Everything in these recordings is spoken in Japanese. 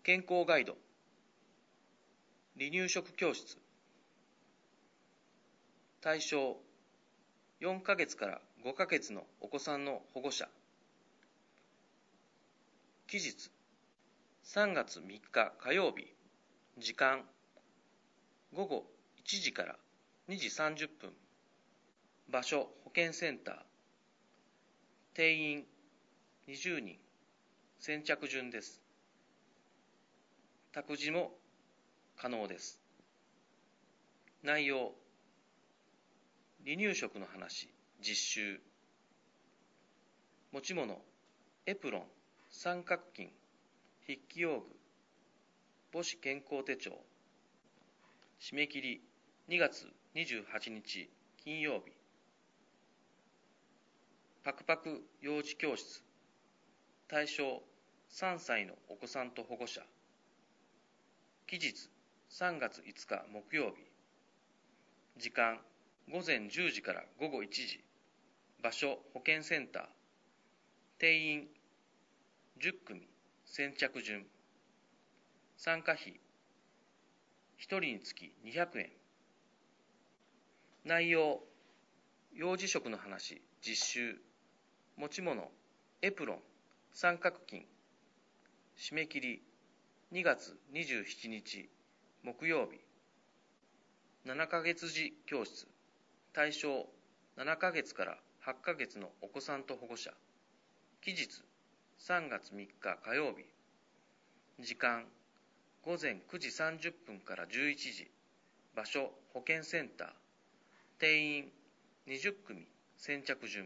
健康ガイド、離乳食教室、対象、4ヶ月から5ヶ月のお子さんの保護者。期日、3月3日火曜日。時間、午後1時から2時30分。場所、保健センター。定員、20人。先着順です。託児も可能です。内容、離乳食の話、実習。持ち物、エプロン、三角巾、筆記用具、母子健康手帳。締め切り、2月28日金曜日。パクパク幼児教室。対象、3歳のお子さんと保護者。期日、3月5日木曜日。時間、午前10時から午後1時。場所、保健センター。定員、10組。先着順。参加費、1人につき200円。内容、幼児食の話、実習。持ち物、エプロン、三角巾。締め切り、2月27日木曜日。7ヶ月児教室。対象、7ヶ月から8ヶ月のお子さんと保護者。期日、3月3日火曜日。時間、午前9時30分から11時。場所、保健センター。定員、20組。先着順。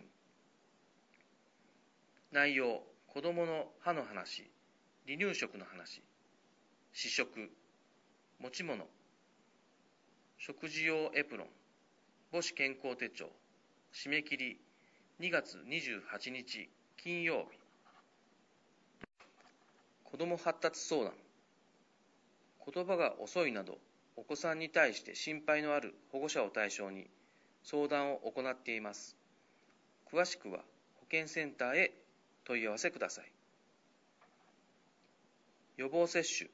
内容、子どもの歯の話、離乳食の話。試食。持ち物、食事用エプロン、母子健康手帳。締め切り、2月28日金曜日。子ども発達相談。言葉が遅いなど、お子さんに対して心配のある保護者を対象に相談を行っています。詳しくは保健センターへ問い合わせください。予防接種。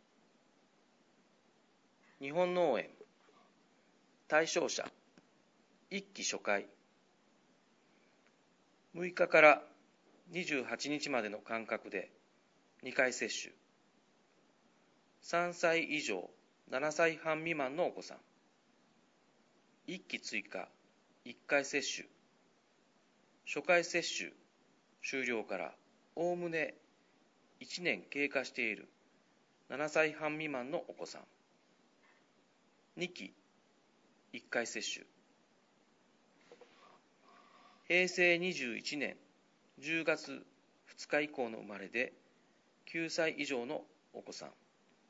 日本脳炎。対象者、1期初回。6日から28日までの間隔で2回接種。3歳以上7歳半未満のお子さん。1期追加1回接種。初回接種終了からおおむね1年経過している7歳半未満のお子さん。2期1回接種。平成21年10月2日以降の生まれで9歳以上のお子さん。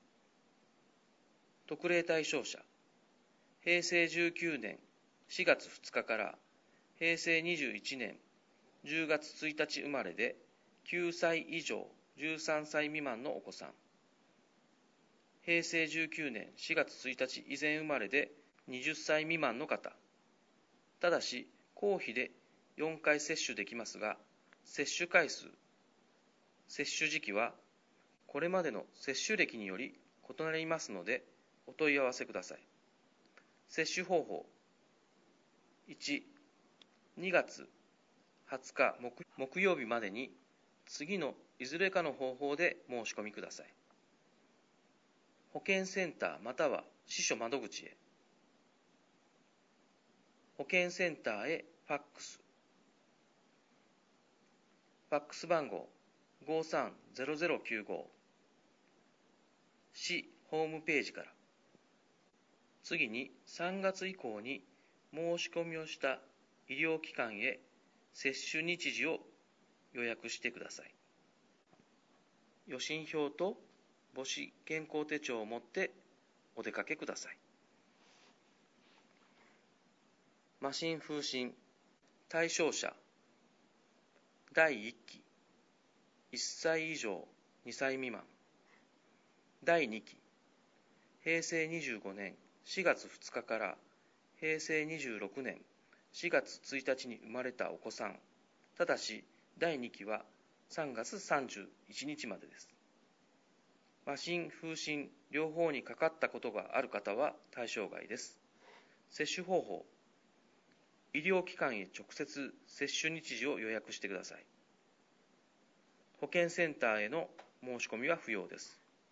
特例対象者、平成19年4月2日から平成21年10月1日生まれで9歳以上13歳未満のお子さん。平成19年4月1日以前生まれで20歳未満の方。ただし、公費で4回接種できますが、接種回数、接種時期はこれまでの接種歴により異なりますので、お問い合わせください。接種方法。1、2月20日木曜日までに次のいずれかの方法で申し込みください。保健センターまたは支所窓口へ。保健センターへファックス。ファックス番号530095。市ホームページから。次に3月以降に申し込みをした医療機関へ接種日時を予約してください。予診票と母子健康手帳を持ってお出かけください。麻疹風疹。対象者、第1期、1歳以上2歳未満。第2期、平成25年4月2日から平成26年4月1日に生まれたお子さん。ただし、第2期は3月31日までです。 麻疹、風疹両方にかかったことがある方は対象外です。接種方法。医療機関へ直接接種日時を予約してください。保健センターへの申し込みは不要です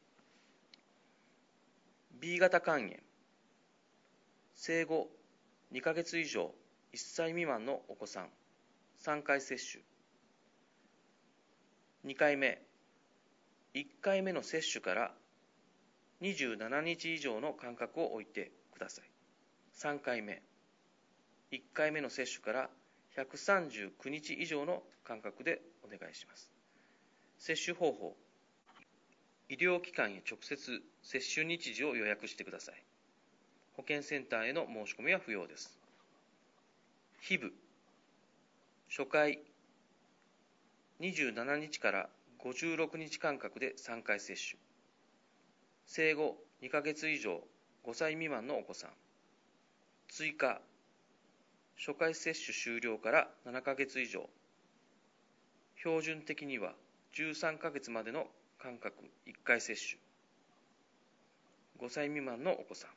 。B 型肝炎。生後2ヶ月以上1歳未満のお子さん、3回接種。2回目。1回目の接種から27日以上の間隔を置いてください。3回目。1回目の接種から139日以上の間隔でお願いします。接種方法。医療機関へ直接接種日時を予約してください。保健センターへの申し込みは不要です。皮膚。初回。27日から56日間隔で3回接種。生後2ヶ月以上5歳未満のお子さん。追加。初回接種終了から7ヶ月以上。標準的には13ヶ月までの間隔1回接種。5歳未満のお子さん。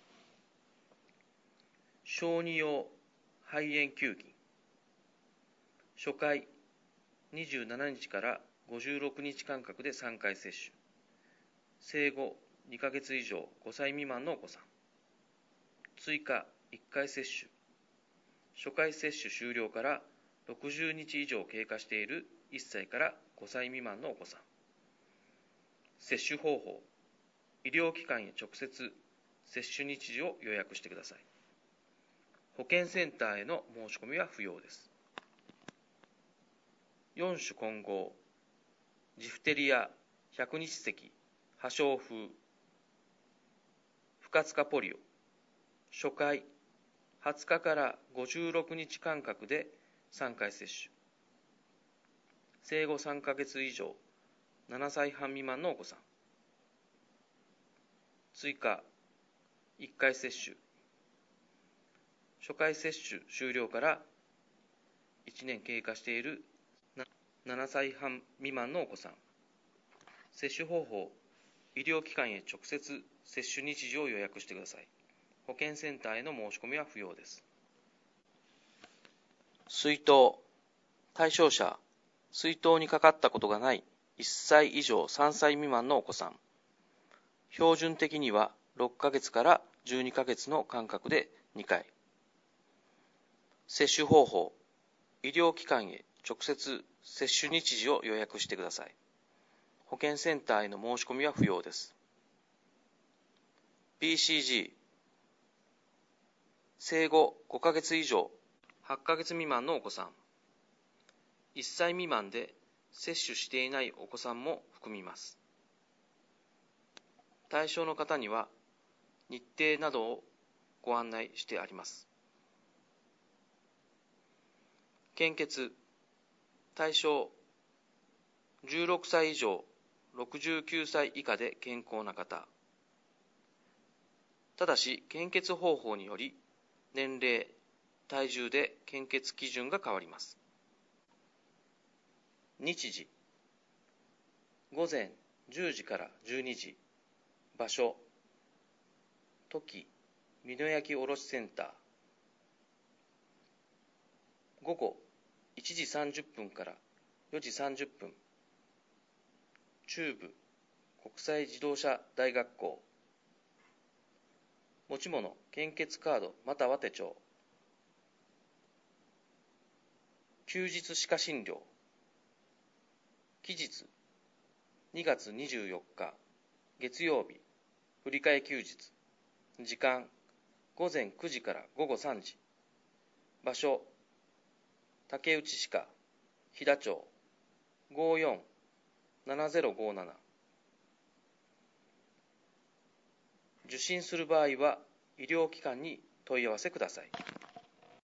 小児用肺炎球菌。初回27日から56日間隔で3回接種。生後2ヶ月以上5歳未満のお子さん。追加1回接種。初回接種終了から60日以上経過している1歳から5歳未満のお子さん。接種方法。医療機関へ直接接種日時を予約してください。保健センターへの申し込みは不要です。4種混合、ジフテリア、百日咳、破傷風、不活化ポリオ。初回、20日から56日間隔で3回接種。生後3ヶ月以上、7歳半未満のお子さん。追加、1回接種。初回接種終了から1年経過している7歳半未満のお子さん。接種方法。医療機関へ直接接種日時を予約してください。保健センターへの申し込みは不要です。水痘。対象者。水痘にかかったことがない1歳以上3歳未満のお子さん。標準的には6ヶ月から12ヶ月の間隔で2回。接種方法。医療機関へ直接接種日時を予約してください。保健センターへの申し込みは不要です。BCG。生後5ヶ月以上8ヶ月未満のお子さん。1歳未満で接種していないお子さんも含みます。対象の方には日程などをご案内してあります。献血。対象16歳以上69歳以下で健康な方。ただし献血方法により年齢、体重で献血基準が変わります。日時。午前10時から12時。場所。土岐美濃焼卸センター。午後1時30分から4時30分。中部国際自動車大学校。持ち物献血カードまたは手帳。休日歯科診療。期日2月24日月曜日振り替え休日。時間午前9時から午後3時。場所竹内歯科飛騨町 547057。受診する場合は医療機関に問い合わせください。